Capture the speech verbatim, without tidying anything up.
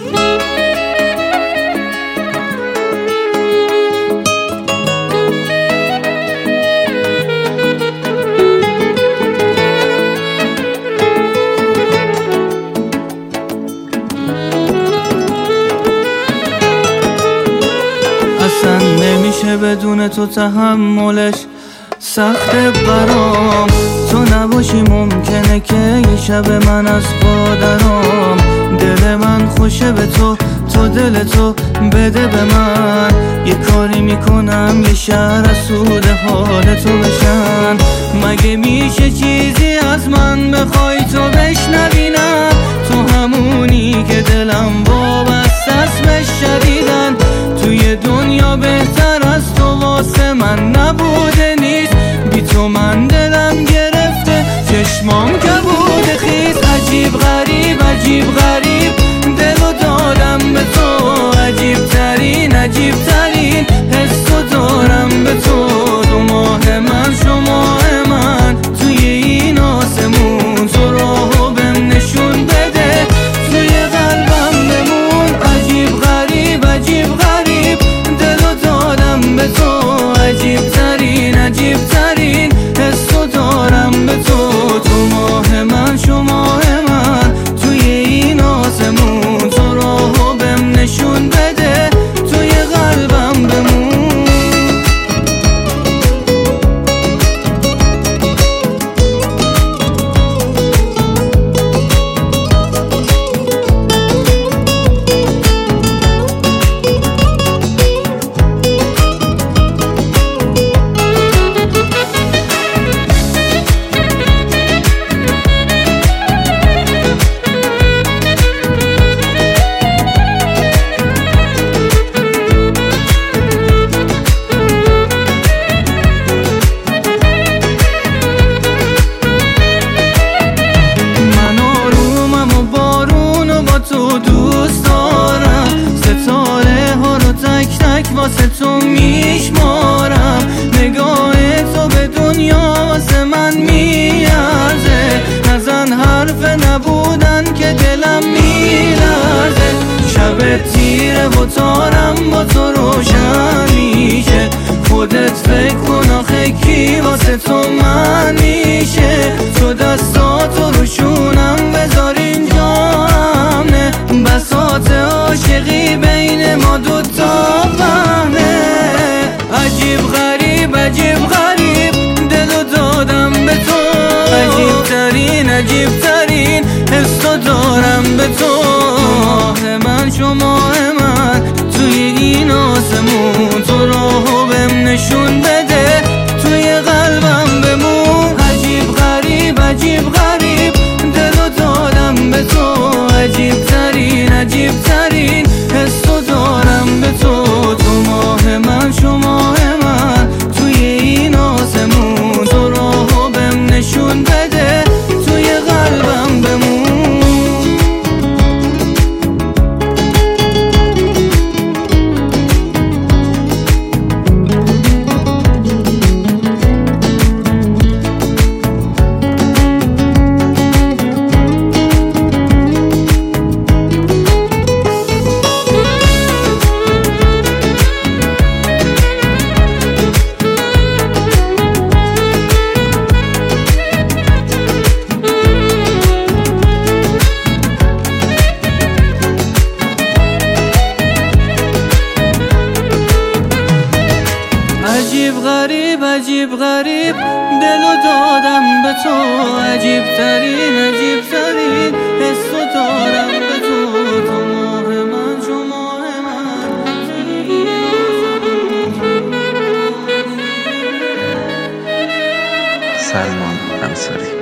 اصلا نمیشه بدون تو تحملش سخته برام. تو نباشی ممکنه که یه شب من از پادرام. دل من خوشه به تو، تو دل تو بده به من. یه کاری میکنم یه شهر اسود حال تو بشن. مگه میشه چیزی از من بخوای تو بشنوینم؟ تو همونی که دلم وابسته است به شدیدن. توی دنیا بهتر از تو واسه من نبوده نیست. بی تو من دلم گرفته، چشمام کبوده خیز. عجیب غریب عجیب غریب دلو دادم به تو. عجیب ترین عجیب ترین حسو دارم به تو. دو ماه من شما من توی این آسمون. تو راهو بهم نشون بده، توی قلبم بمون. عجیب غریب عجیب غریب دلو دادم به تو. عجیب ترین عجیب ترین حسو دارم به تو. تو ماه من شما من توی این آسمون. تو راهو بهم نشون بده، توی قلبم بمون. تو دوست دارم، ستاره ها رو تک تک واسه تو میشمارم. نگاه تو به دنیا واسه من میارزه. نزن حرف نبودن که دلم میلرزه. شب تیره و تارم با تو روشن میشه. خودت فکر کن آخه کی واسه تو من میشه. تو دستاتو روشونم بذار اینجا. بساط عاشقی بین ما دوتا بهنه. عجیب غریب عجیب غریب دلو دادم به تو. عجیب ترین عجیب ترین حسو دارم به تو. ماه من شما من توی این آسمون. تو راهو بهم نشون بده، توی قلبم بمون. عجیب غریب عجیب غریب دلو دادم به تو. عجیب ترین عجیب ترین حسو دارم به تو. تو ماه من شما من توی این آسمون. تو راهو بهم نشون بده، توی قلبم بمون. عجیب غریب عجیب غریب دلو دادم به تو. عجیب ترین عجیب ترین حسو دارم به تو. تو ماه من شما من سلمان انصاری.